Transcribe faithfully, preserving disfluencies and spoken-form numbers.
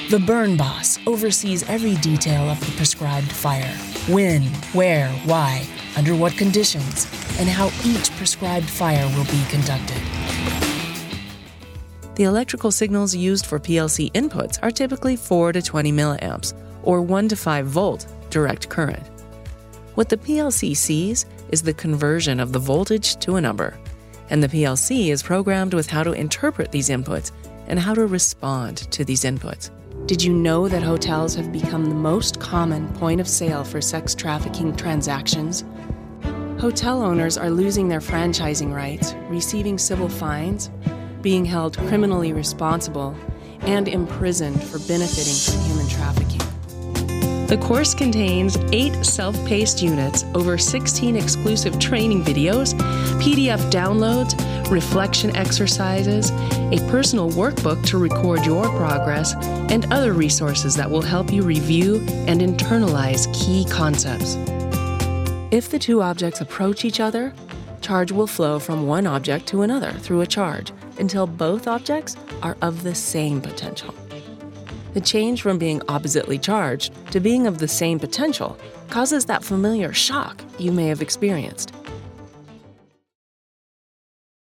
The burn boss oversees every detail of the prescribed fire: when, where, why, under what conditions, and how each prescribed fire will be conducted. The electrical signals used for P L C inputs are typically four to twenty milliamps, or one to five volt direct current. What the P L C sees is the conversion of the voltage to a number, and the P L C is programmed with how to interpret these inputs and how to respond to these inputs. Did you know that hotels have become the most common point of sale for sex trafficking transactions? Hotel owners are losing their franchising rights, receiving civil fines, being held criminally responsible, and imprisoned for benefiting from human trafficking. The course contains eight self-paced units, over sixteen exclusive training videos, P D F downloads, reflection exercises, a personal workbook to record your progress, and other resources that will help you review and internalize key concepts. If the two objects approach each other, charge will flow from one object to another through a charge until both objects are of the same potential. The change from being oppositely charged to being of the same potential causes that familiar shock you may have experienced.